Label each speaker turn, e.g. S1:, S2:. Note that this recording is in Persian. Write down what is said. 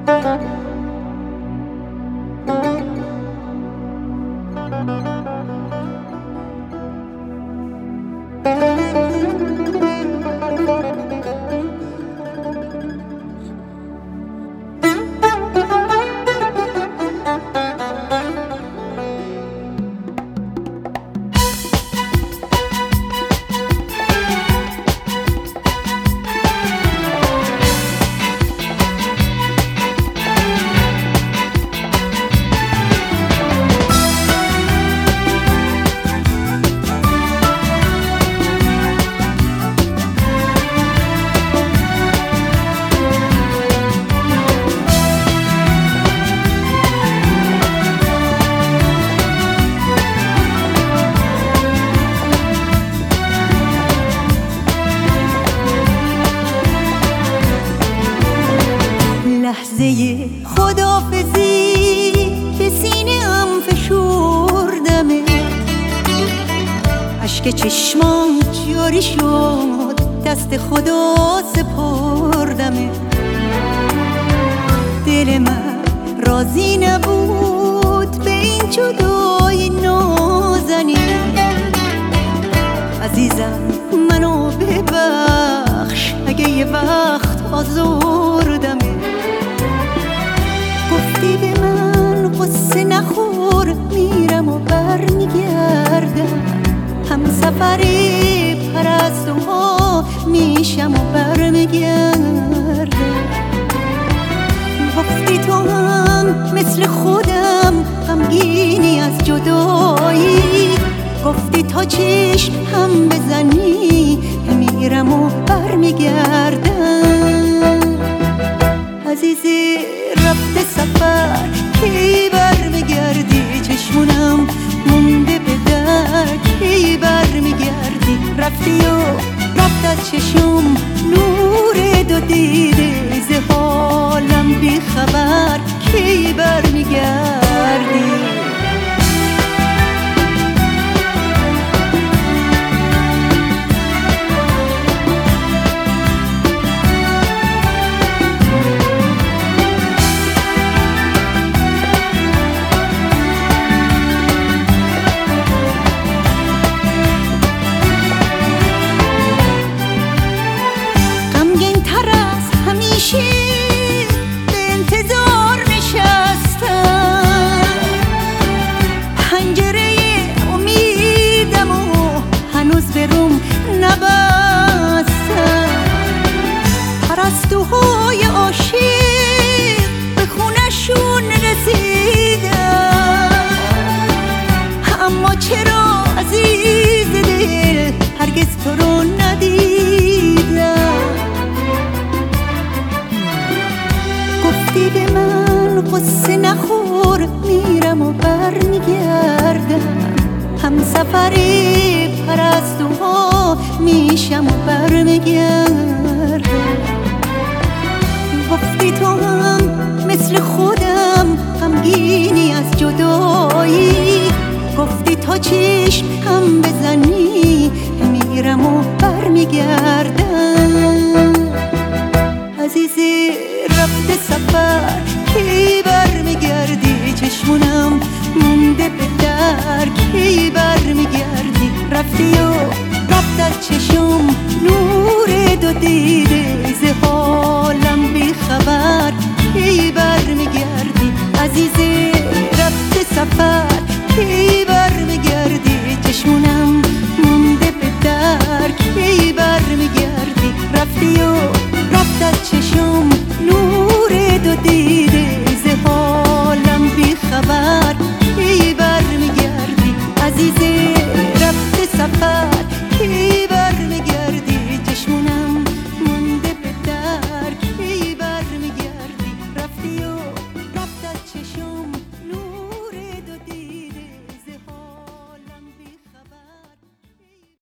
S1: لحظه خداحافظی به سینه‌ام فشردمه، اشک چشمام جاری شد، دست خدا سپردمه. دل من راضی نبود به این جدایی نازنین. عزیزم منو ببخش اگه یه وقت آزردمه. گفتی به من قصه نخور، میرم و برمیگردم، هم سفری پرستوها میشم و برمیگردم. گفتی تو هم مثل خودم غمگینی از جدایی، گفتی تا چشم هم بزنی میرم و برمیگردم. عزیزی رفته سفر کی برمیگردی؟ چشمونم مونده به در کی برمیگردی؟ رفتی و رفت از چشم نور دو دیده، ز حالم بی خبر کی برمیگردی؟ به انتظار نشستم، پنجره امیدم و هنوز به روم نبستم. پرستوهای عاشق به خونشون رسیدم، اما چرا عزیز دل هرگز تو رو ندیدم؟ گفتی به من قصه نخور، میرم و برمیگردم، هم سفری پرستوها میشم و برمیگردم. گفتی تو هم مثل خودم غمگینی از جدایی، گفتی تا چشم هم بزنی میرم و برمیگردم. عزیزی رفته سفر کی برمیگردی؟ چشمونم مونده به در کی برمیگردی؟ رفتی و رفت از چشم نور دو دیده، ز